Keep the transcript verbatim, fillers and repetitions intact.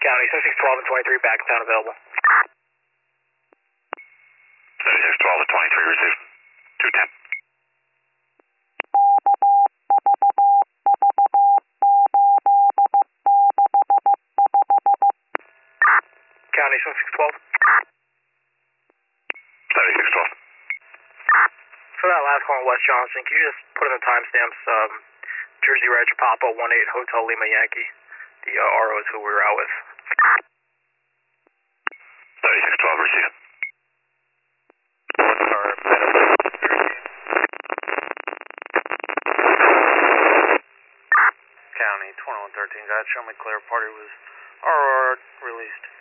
County, seventy-six twelve and twenty-three, back in town available. seventy-six twelve and twenty-three, received. two ten. County, seventy-six twelve. seventy-six twelve. For that last call on West Johnson, can you just put in the timestamps, um, Jersey Reg Papa one eight Hotel Lima Yankee? The uh, R O is who we were out with. seventy-six twelve, received. County, twenty-one thirteen, guys, show me clear. Party was R R released.